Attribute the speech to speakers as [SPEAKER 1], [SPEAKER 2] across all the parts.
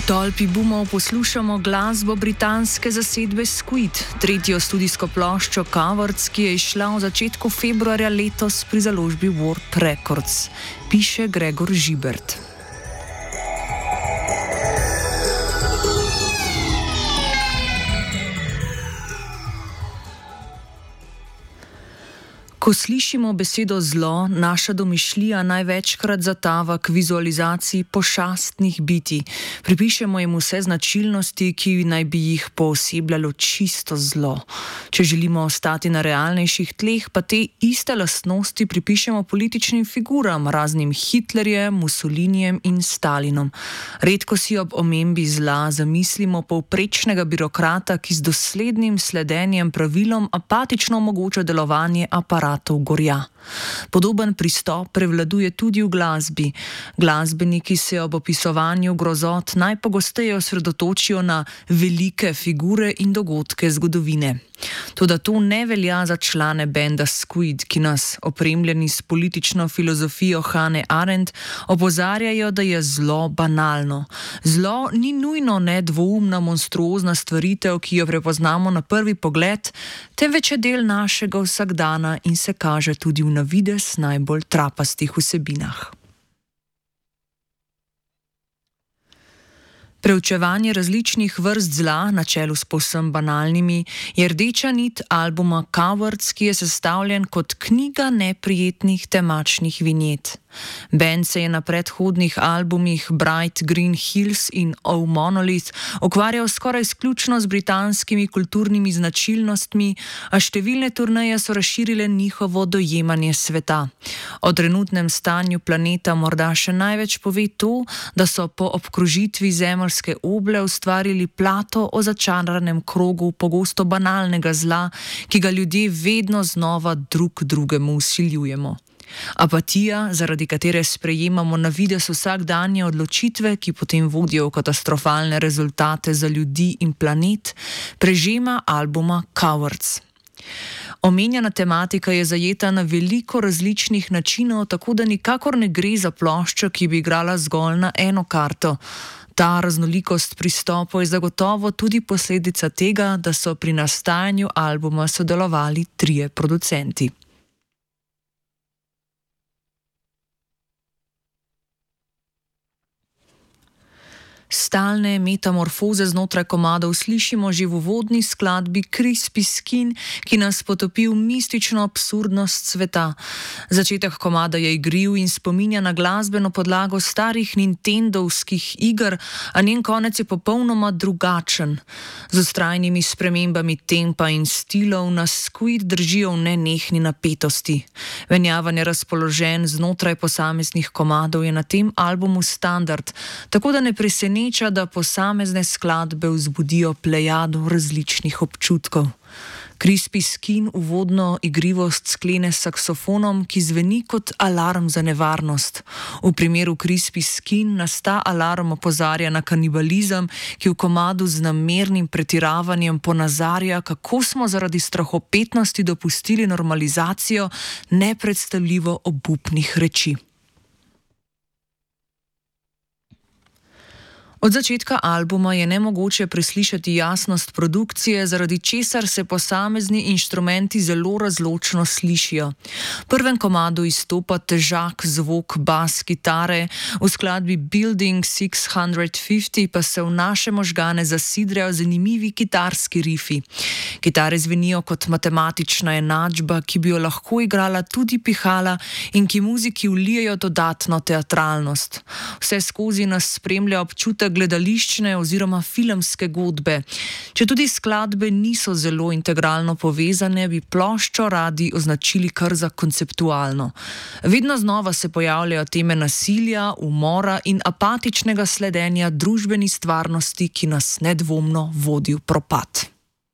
[SPEAKER 1] tolpi boomov poslušamo glasbo britanske zasedbe Squid, tretjo studijsko ploščo Cowards, ki je izšla v začetku februarja letos pri založbi Warp Records, piše Gregor Žibert. Ko slišimo besedo zlo, naša domišljija največkrat zatava k vizualizaciji pošastnih bitij. Pripišemo jim vse značilnosti, ki naj bi jih poosebljalo čisto zlo. Če želimo ostati na realnejših tleh, pa te iste lastnosti pripišemo političnim figuram, raznim Hitlerjem, Mussolinijem in Stalinom. Redko si ob omembi zla zamislimo povprečnega birokrata, ki z doslednim sledenjem pravilom apatično omogoča delovanje aparata gorja. Podoben pristop prevladuje tudi v glasbi. Glasbeniki se ob opisovanju grozot najpogosteje osredotočijo na velike figure in dogodke zgodovine. Toda to ne velja za člane benda Squid, ki nas, opremljeni s politično filozofijo Hannah Arendt, opozarjajo, da je zlo banalno. Zlo ni nujno nedvoumna monstruozna stvaritev, ki jo prepoznamo na prvi pogled, temveč je del našega vsakdana in se kaže tudi v navidez najbolj trapastih vsebinah. Preučevanje različnih vrst zla, na čelu s povsem banalnimi, je rdeča nit albuma Cowards, ki je sestavljen kot knjiga neprijetnih temačnih vinjet. Band se je na predhodnih albumih Bright Green Hills in Oh Monolith ukvarjal skoraj izključno z britanskimi kulturnimi značilnostmi, a številne turneje so razširile njihovo dojemanje sveta. O trenutnem stanju planeta morda še največ pove to, da so po obkrožitvi zemeljske oble ustvarili plato o začaranem krogu pogosto banalnega zla, ki ga ljudje vedno znova drug drugemu vsiljujemo. Apatija, zaradi katere sprejemamo na videz vsakdanje odločitve, ki potem vodijo v katastrofalne rezultate za ljudi in planet, prežema albuma Cowards. Omenjena tematika je zajeta na veliko različnih načinov, tako da nikakor ne gre za ploščo, ki bi igrala zgolj na eno karto. Ta raznolikost pristopov je zagotovo tudi posledica tega, da so pri nastajanju albuma sodelovali 3 producenti. Stalne metamorfoze znotraj komadov slišimo že v uvodni skladbi Crispy Skin, ki nas potopi v mistično absurdnost sveta. Začetek komada je igriv in spominja na glasbeno podlago starih nintendovskih iger, a njen konec je popolnoma drugačen. Z vztrajnimi spremembami tempa in stilov nas Squid držijo v nenehni napetosti. Menjavanje razpoloženj znotraj posameznih komadov je na tem albumu standard, tako da ne preseneča, da posamezne skladbe vzbudijo plejado različnih občutkov. Crispy Skin uvodno igrivost sklene s saksofonom, ki zveni kot alarm za nevarnost. V primeru Crispy Skin nas ta alarm opozarja na kanibalizem, ki v komadu z namernim pretiravanjem ponazarja, kako smo zaradi strahopetnosti dopustili normalizacijo nepredstavljivo obupnih reči. Od začetka albuma je nemogoče preslišati jasnost produkcije, zaradi česar se posamezni inštrumenti zelo razločno slišijo. V prvem komadu izstopa težak zvok bas kitare, v skladbi Building 650 pa se v naše možgane zasidrejo zanimivi kitarski rifi. Kitare zvenijo kot matematična enačba, ki bi jo lahko igrala tudi pihala in ki muziki vlijejo dodatno teatralnost. Vse skozi nas spremlja občutek gledališčne oziroma filmske godbe. Če tudi skladbe niso zelo integralno povezane, bi ploščo radi označili kar za konceptualno. Vedno znova se pojavljajo teme nasilja, umora in apatičnega sledenja družbeni stvarnosti, ki nas nedvomno vodi v propad.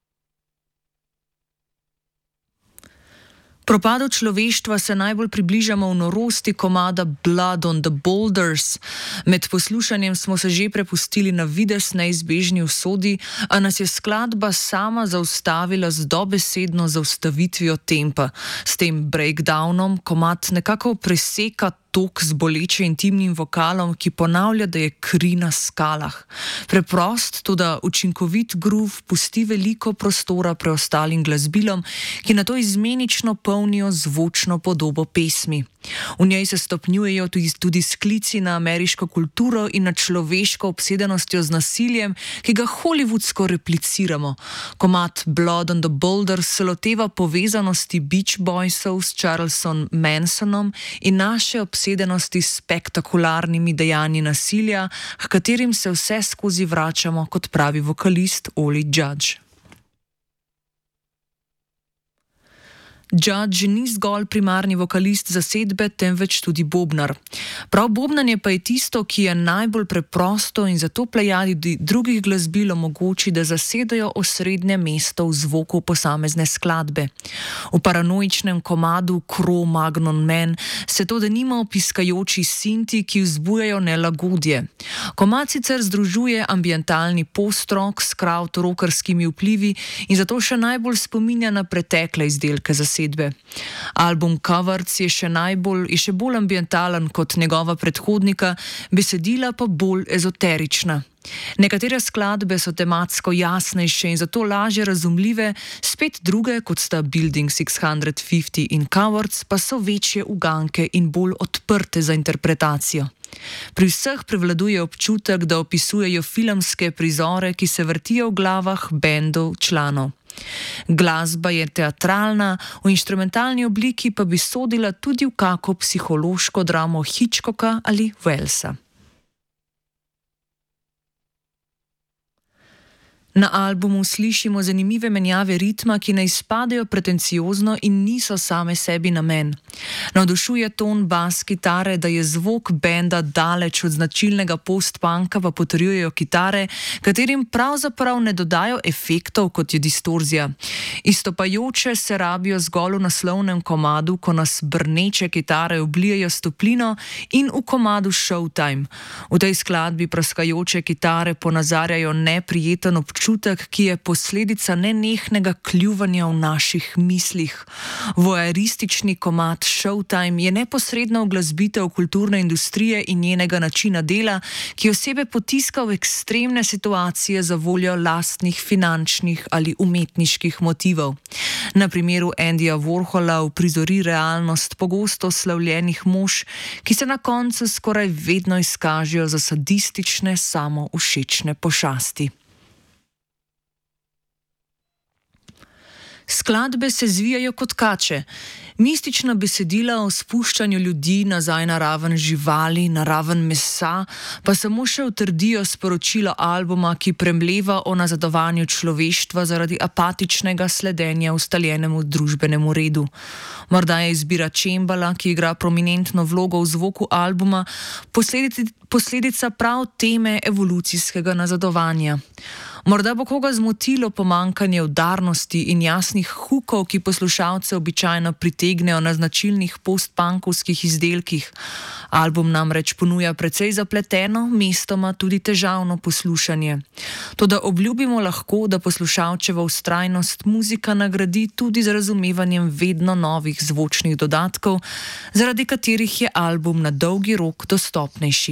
[SPEAKER 1] Propadu človeštva se najbolj približamo v norosti komada Blood on the Boulders. Med poslušanjem smo se že prepustili na videz neizbežni usodi, a nas je skladba sama zaustavila z dobesedno zaustavitvijo tempa. S tem breakdownom komad nekako preseka tok z boleče intimnim vokalom, ki ponavlja, da je kri na skalah. Preprost, toda učinkovit groove pusti veliko prostora preostalim glasbilom, ki nato izmenično polnijo zvočno podobo pesmi. V njej se stopnjujejo tudi sklici na ameriško kulturo in na človeško obsedenostjo z nasiljem, ki ga hollywoodsko repliciramo. Komad Blood on the Boulder se loteva povezanosti Beach Boysov s Charlesom Mansonom in naše obsedenosti s spektakularnimi dejanji nasilja, h katerim se vse skozi vračamo, kot pravi vokalist Oli Judge. Judge ni zgolj primarni vokalist zasedbe, temveč tudi bobnar. Prav bobnanje pa je tisto, ki je najbolj preprosto in zato plejadi drugih glasbil omogoči, da zasedajo osrednje mesto v zvoku posamezne skladbe. V paranoičnem komadu Cro-Magnon Man se to denimo piskajoči sinti, ki vzbujajo nelagodje. Komad sicer združuje ambientalni post-rock s krautrokerskimi vplivi in zato še najbolj spominja na pretekle izdelke zasedbe. Album Cowards je še bolj ambientalen kot njegova predhodnika, besedila pa bolj ezoterična. Nekatere skladbe so tematsko jasnejše in zato lažje razumljive, spet druge, kot sta Building 650 in Cowards, pa so večje uganke in bolj odprte za interpretacijo. Pri vseh prevladuje občutek, da opisujejo filmske prizore, ki se vrtijo v glavah bendov članov. Glasba je teatralna, v inštrumentalni obliki pa bi sodila tudi v kako psihološko dramo Hitchcocka ali Wellsa. Na albumu slišimo zanimive menjave ritma, ki ne izpadejo pretenciozno in niso same sebi namen. Navdušuje ton bas kitare, da je zvok benda daleč od značilnega post-punka, pa potrjujejo kitare, katerim pravzaprav ne dodajo efektov, kot je distorzija. Izstopajoče se rabijo zgolj v naslovnem komadu, ko nas brneče kitare oblijejo s toplino, in v komadu Showtime. V tej skladbi praskajoče kitare ponazarjajo neprijeten občutek, ki je posledica nenehnega kljuvanja v naših mislih. Voaeristični komad Showtime je neposredna uglasbitev kulturne industrije in njenega načina dela, ki osebe potiska v ekstremne situacije za voljo lastnih finančnih ali umetniških motivov. Na primeru Andyja Warhola uprizori realnost pogosto slavljenih mož, ki se na koncu skoraj vedno izkažejo za sadistične, samovšečne pošasti. Skladbe se zvijajo kot kače. Mistična besedila o spuščanju ljudi nazaj na raven živali, na raven mesa, pa samo še utrdijo sporočilo albuma, ki premleva o nazadovanju človeštva zaradi apatičnega sledenja ustaljenemu družbenemu redu. Morda je izbira čembala, ki igra prominentno vlogo v zvoku albuma, posledica prav teme evolucijskega nazadovanja. Morda bo koga zmotilo pomanjkanje udarnosti in jasnih hukov, ki poslušalce običajno pritegnejo na značilnih post-punkovskih izdelkih. Album namreč ponuja precej zapleteno, mestoma tudi težavno poslušanje. Toda obljubimo lahko, da poslušalčeva vztrajnost muzika nagradi tudi z razumevanjem vedno novih zvočnih dodatkov, zaradi katerih je album na dolgi rok dostopnejši.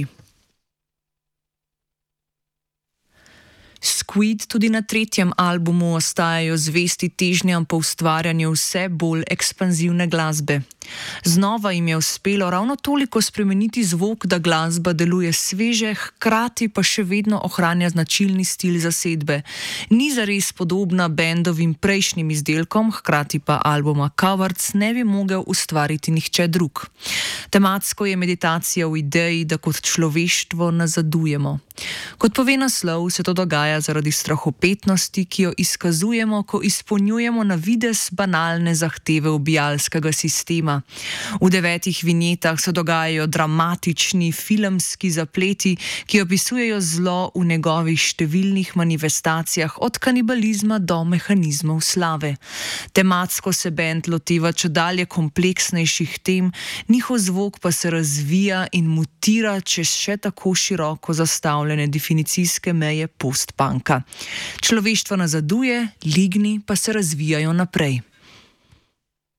[SPEAKER 1] Squid tudi na tretjem albumu ostajajo zvesti težnjam po ustvarjanju vse bolj ekspanzivne glasbe. Znova jim je uspelo ravno toliko spremeniti zvok, da glasba deluje sveže, hkrati pa še vedno ohranja značilni stil zasedbe. Ni zares podobna bendovim prejšnjim izdelkom, hkrati pa albuma Cowards ne bi mogel ustvariti nihče drug. Tematsko je meditacija v ideji, da kot človeštvo nazadujemo. Kot pove naslov, se to dogaja zaradi strahopetnosti, ki jo izkazujemo, ko izpolnjujemo na videz banalne zahteve ubijalskega sistema. V 9 vinjetah se dogajajo dramatični filmski zapleti, ki opisujejo zlo v njegovih številnih manifestacijah, od kanibalizma do mehanizmov slave. Tematsko se bend loteva čedalje kompleksnejših tem, njihov zvok pa se razvija in mutira čez še tako široko zastavljene definicijske meje post-punka. Človeštvo nazaduje, ligni pa se razvijajo naprej.